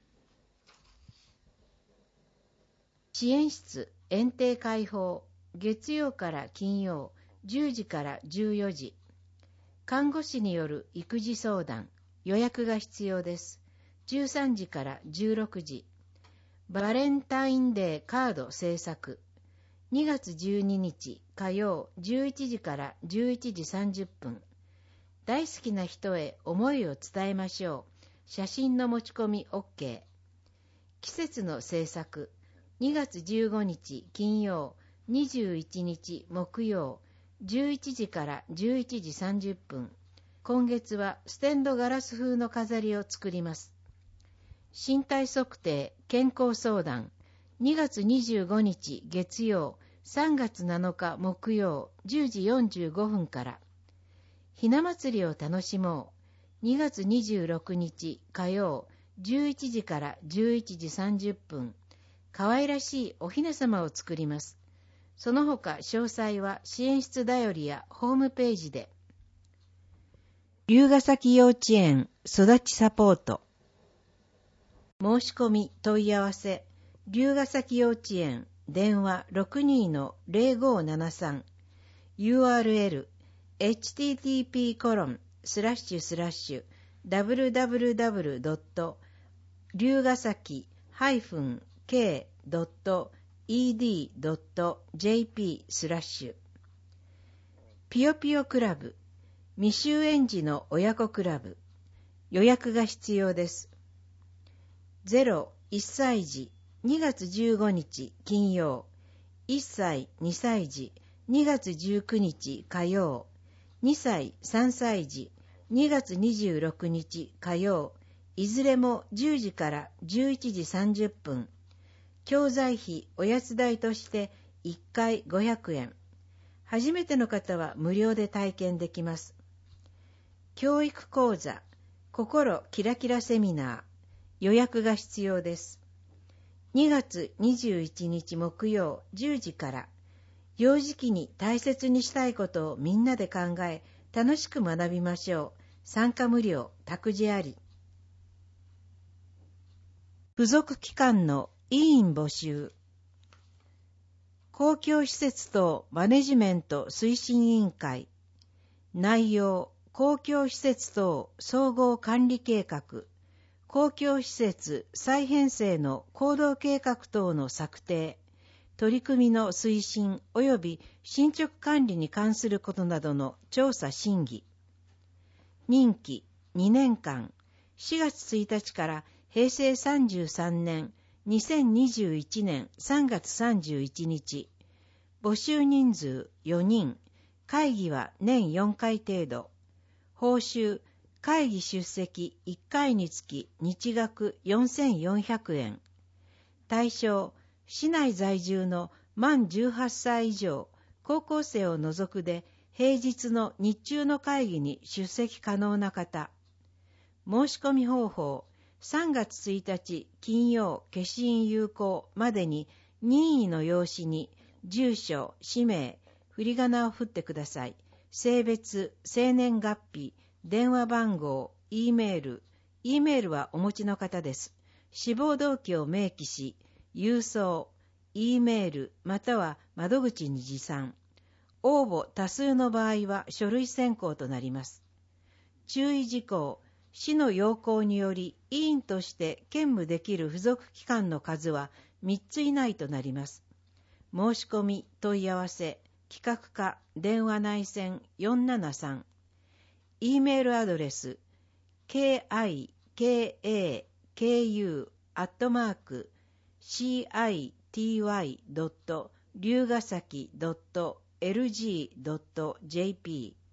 Speaker 4: 支援室園庭開放、月曜から金曜じゅうじからじゅうよじ。看護師による育児相談、予約が必要です。じゅうさんじからじゅうろくじ。バレンタインデーカード制作。にがつじゅうににち火曜じゅういちじからじゅういちじさんじゅっぷん。大好きな人へ思いを伝えましょう。写真の持ち込み OK。季節の制作。にがつじゅうごにち金曜、にじゅういちにち木曜、じゅういちじからじゅういちじさんじゅっぷん。今月はステンドガラス風の飾りを作ります。身体測定、健康相談。にがつにじゅうごにち月曜、さんがつなのか木曜、じゅうじよんじゅうごふんから。ひな祭りを楽しもう。にがつにじゅうろくにち火曜、じゅういちじからじゅういちじさんじゅっぷん。可愛らしいおひな様を作ります。その他詳細は支援室だよりやホームページで。龍ヶ崎幼稚園育ちサポート。申し込み問い合わせ、龍ヶ崎幼稚園電話 ろくにー ゼロごーななさん。 ユーアールエル エイチティーティーピーコロンスラッシュスラッシュダブリューダブリューダブリュードット龍ヶ崎ハイフンケードットイーディードットジェーピー スラッシュ。ピヨピヨクラブ未就園児の親子クラブ。予約が必要です。ゼロ、いっさい児にがつじゅうごにち金曜、いっさい、にさい児にがつじゅうくにち火曜、にさい、さんさい児にがつにじゅうろくにち火曜、いずれもじゅうじからじゅういちじさんじゅっぷん。教材費おやつ代としていっかいごひゃくえん。初めての方は無料で体験できます。教育講座、心キラキラセミナー。予約が必要です。にがつにじゅういちにち木曜じゅうじから。幼児期に大切にしたいことをみんなで考え、楽しく学びましょう。参加無料、託児あり。付属機関の委員募集。公共施設等マネジメント推進委員会。内容、公共施設等総合管理計画。公共施設再編成の行動計画等の策定、取り組みの推進及び進捗管理に関することなどの調査審議。任期にねんかん、しがつついたちからへいせいさんじゅうさんねんにせんにじゅういちねんさんがつさんじゅういちにち。募集人数よにん、会議は年よんかい程度。報酬、会議出席いっかいにつき日額よんせんよんひゃくえん。対象、市内在住の満じゅうはっさい以上、高校生を除くで平日の日中の会議に出席可能な方。申し込み方法、さんがつついたち金曜消印有効までに任意の用紙に住所、氏名、振り仮名を振ってください。性別、生年月日、電話番号、E メール、E メールはお持ちの方です。志望動機を明記し、郵送、E メールまたは窓口に持参。応募多数の場合は書類選考となります。注意事項、市の要項により委員として兼務できる付属機関の数はみっつ以内となります。 申し込み問い合わせ企画課電話内線よんななさん、 E メールアドレス ケーアイケーエーケーユー アットマーク シーアイティーワイ ドット 龍ヶ崎 ドット エルジー ドット ジェーピー。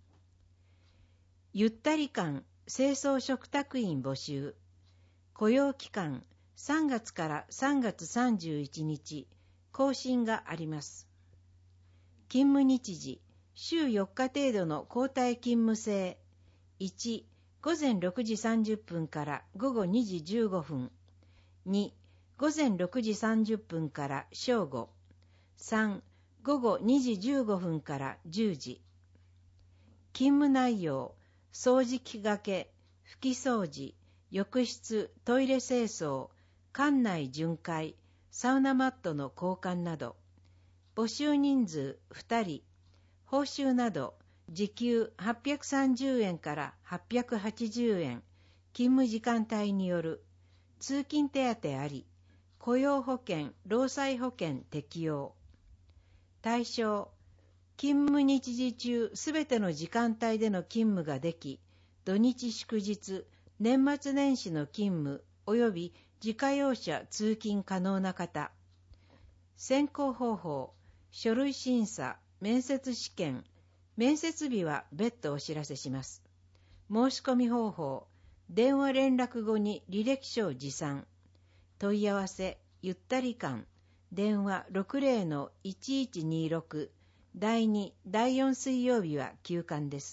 Speaker 4: ゆったり館清掃嘱託員募集。雇用期間さんがつからさんがつさんじゅういちにち、更新があります。勤務日時、週よっか程度の交代勤務制。いち、ごぜんろくじさんじゅっぷんからごごにじじゅうごふん。に、ごぜんろくじさんじゅっぷんから正午。さん、ごごにじじゅうごふんからじゅうじ。勤務内容、掃除機がけ、拭き掃除、浴室、トイレ清掃、館内巡回、サウナマットの交換など。募集人数ふたり。報酬など、時給はっぴゃくさんじゅうえんからはっぴゃくはちじゅうえん、勤務時間帯による。通勤手当あり。雇用保険、労災保険適用。対象、勤務日時中すべての時間帯での勤務ができ、土日祝日、年末年始の勤務及び自家用車通勤可能な方。選考方法、書類審査、面接試験、面接日は別途お知らせします。申し込み方法、電話連絡後に履歴書を持参。問い合わせ、ゆったり館、電話 ろくぜろのいちいちにろく、だいに、だいよん水曜日は休館です。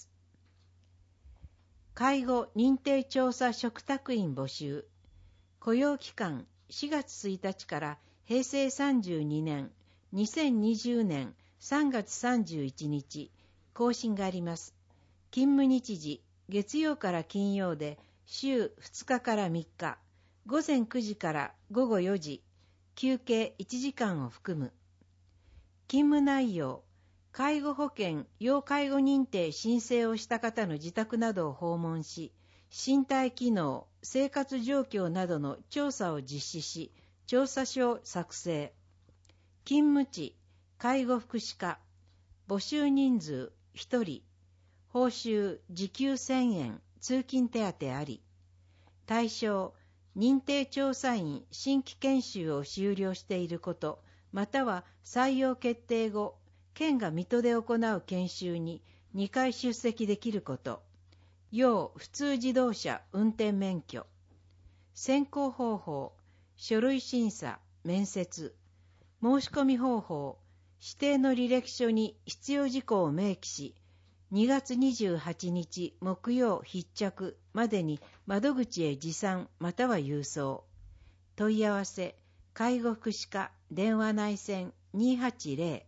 Speaker 4: 介護認定調査嘱託員募集。雇用期間しがつついたちからへいせいさんじゅうにねん、にせんにじゅうねんさんがつさんじゅういちにち、更新があります。勤務日時、月曜から金曜で週ふつかからみっか、ごぜんくじからごごよじ、休憩いちじかんを含む。勤務内容、介護保険、要介護認定申請をした方の自宅などを訪問し、身体機能、生活状況などの調査を実施し、調査書を作成。勤務地、介護福祉課。募集人数ひとり。報酬時給せんえん、通勤手当あり。対象、認定調査員新規研修を修了していること、または採用決定後、県が水戸で行う研修ににかい出席できること。要普通自動車運転免許。選考方法、書類審査、面接。申し込み方法、指定の履歴書に必要事項を明記し、にがつにじゅうはちにち木曜必着までに窓口へ持参または郵送。問い合わせ、介護福祉課電話内線にーはちぜろ。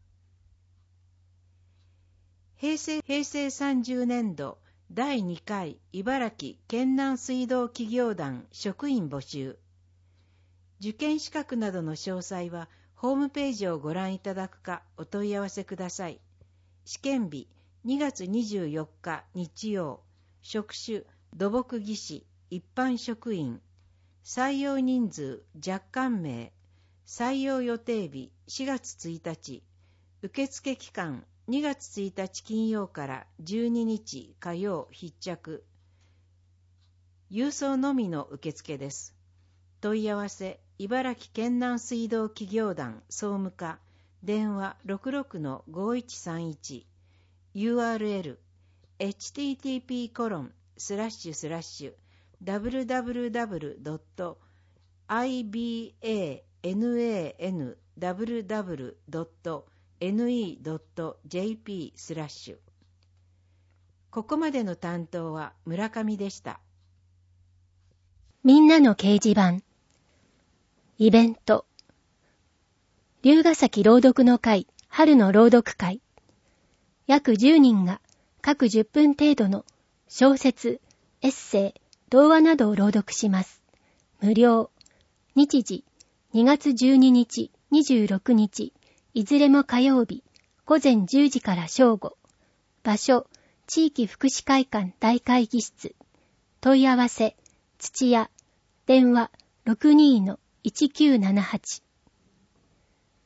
Speaker 4: 平成、平成さんじゅうねんどだいにかい茨城県南水道企業団職員募集。受験資格などの詳細はホームページをご覧いただくかお問い合わせください。試験日にがつにじゅうよっか日曜。職種土木技師一般職員。採用人数若干名。採用予定日しがつついたち。受付期間にがつついたち金曜からじゅうににち火曜必着。郵送のみの受付です。問い合わせ、茨城県南水道企業団総務課、電話 ろくろくのごいちさんいち、ユーアールエル、エイチティーティーピーコロンスラッシュスラッシュダブリューダブリューダブリュードットアイビーエーエヌエーエヌダブリューダブリュードットエヌイードットジェーピー スラッシュ。ここまでの担当は村上でした。
Speaker 5: みんなの掲示板。イベント。龍ヶ崎朗読の会、春の朗読会。約じゅうにんが各じゅっぷん程度の小説、エッセイ、童話などを朗読します。無料。日時、にがつじゅうににち、にじゅうろくにち、いずれも火曜日、ごぜんじゅうじから正午。場所、地域福祉会館大会議室。問い合わせ、土屋。電話 ろくにーのいちきゅうななはち。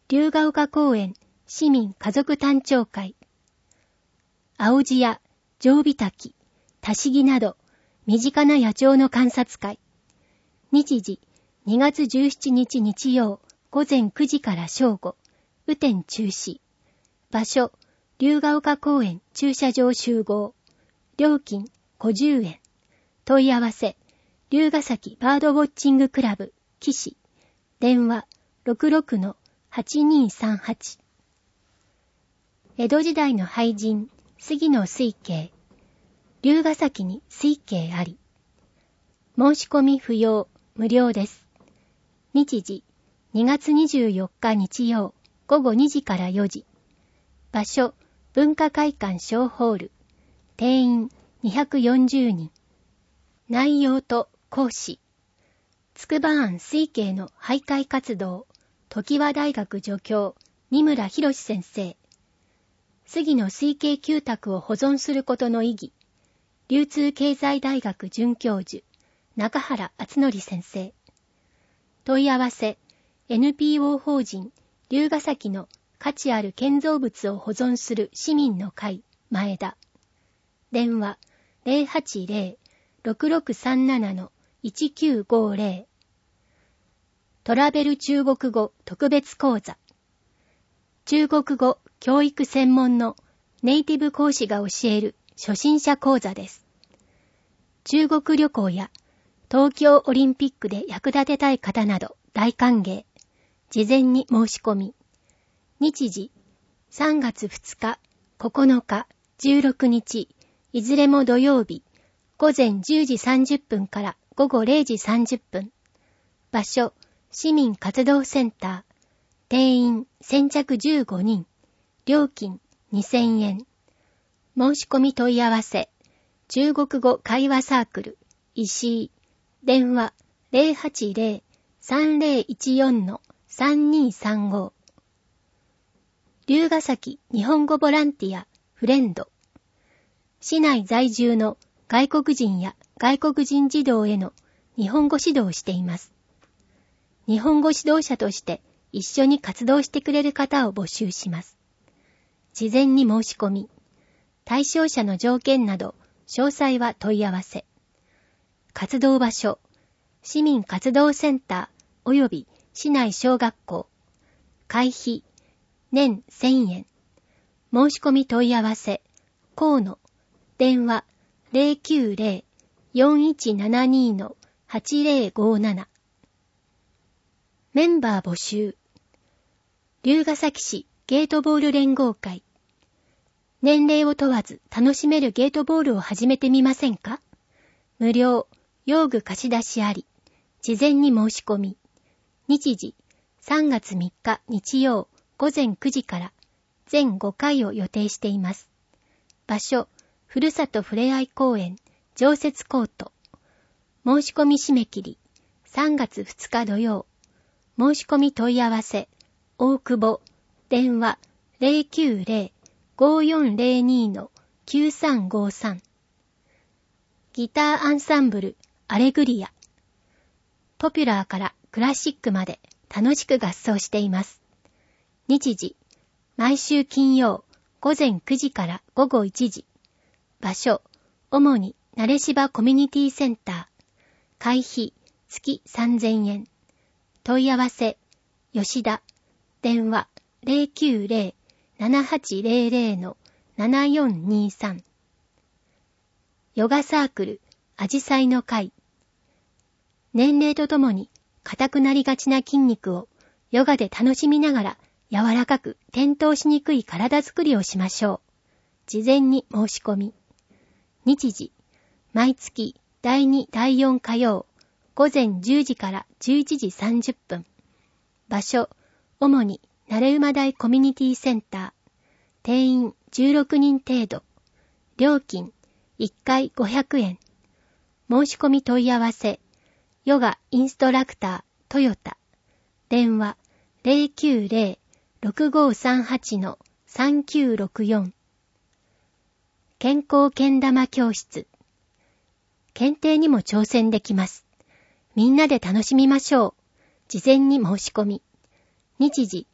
Speaker 5: 龍ヶ丘公園市民家族誕生会、青地や常備滝、多市木など身近な野鳥の観察会。日時にがつじゅうしちにち日曜午前くじから正午、雨天中止。場所、龍ヶ丘公園駐車場集合。料金ごじゅうえん。問い合わせ、龍ヶ崎バードウォッチングクラブ、岸。電話 ろくろくのはちにーさんはち。江戸時代の俳人、杉野水系。龍ヶ崎に水系あり。申し込み不要、無料です。日時、にがつにじゅうよっか日曜、午後にじからよじ。場所、文化会館小ホール。定員にひゃくよんじゅうにん。内容と講師。筑波庵水系の徘徊活動、常盤大学助教、二村博先生。杉の水系旧宅を保存することの意義。流通経済大学准教授、中原敦則先生。問い合わせ、エヌピーオー 法人、龍ヶ崎の価値ある建造物を保存する市民の会、前田。電話、ゼロはちゼロ ろくろくさんななのいちきゅうごゼロ。トラベル中国語特別講座。中国語教育専門のネイティブ講師が教える初心者講座です。中国旅行や東京オリンピックで役立てたい方など大歓迎。事前に申し込み。日時、さんがつふつか、ここのか、じゅうろくにち、いずれも土曜日、午前じゅうじさんじゅっぷんから午後れいじさんじゅっぷん。場所、市民活動センター。定員先着じゅうごにん。料金にせんえん。申し込み問い合わせ。中国語会話サークル、石井。電話ゼロはちゼロ さんゼロいちよんのさんにーさんご。龍ヶ崎日本語ボランティア、フレンド。市内在住の外国人や外国人児童への日本語指導をしています。日本語指導者として一緒に活動してくれる方を募集します。事前に申し込み、対象者の条件など詳細は問い合わせ。活動場所、市民活動センター及び市内小学校。会費、年せんえん。申し込み問い合わせ、河野。電話ゼロきゅうゼロ よんいちななにのはちゼロごなな。メンバー募集。龍ヶ崎市ゲートボール連合会。年齢を問わず楽しめるゲートボールを始めてみませんか？無料、用具貸し出しあり。事前に申し込み。日時、さんがつみっか日曜午前くじから全ごかいを予定しています。場所、ふるさとふれあい公園、常設コート。申し込み締め切り、さんがつふつか土曜。申し込み問い合わせ、大久保。電話ゼロきゅうゼロ ごよんゼロにのきゅうさんごさん。ギターアンサンブル、アレグリア。ポピュラーからクラシックまで楽しく合奏しています。日時、毎週金曜午前くじから午後いちじ。場所、主に慣芝コミュニティセンター。会費、月さんぜんえん。問い合わせ、吉田。電話ゼロきゅうゼロ ななはちゼロゼロのななよんにさん。ヨガサークル、あじさいの会。年齢とともに硬くなりがちな筋肉をヨガで楽しみながら柔らかく転倒しにくい体づくりをしましょう。事前に申し込み。日時、毎月だいにだいよん火曜、午前じゅうじからじゅういちじさんじゅっぷん。場所、主に慣馬台コミュニティセンター。定員じゅうろくにん程度。料金いっかいごひゃくえん。申し込み問い合わせ、ヨガインストラクタートヨタ。電話ゼロきゅうゼロ ろくごさんはちのさんきゅうろくよん。健康けん玉教室。検定にも挑戦できます。みんなで楽しみましょう。事前に申し込み。日時、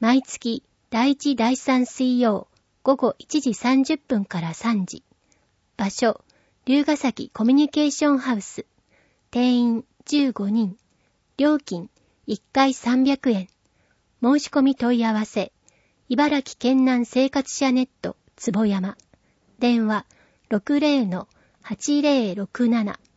Speaker 5: 毎月だいいちだいさん水曜午後いちじさんじゅっぷんからさんじ。場所、龍ヶ崎コミュニケーションハウス。定員じゅうごにん。料金いっかいさんびゃくえん。申し込み問い合わせ、茨城県南生活者ネット坪山。電話 ろくぜろのはちぜろろくなな。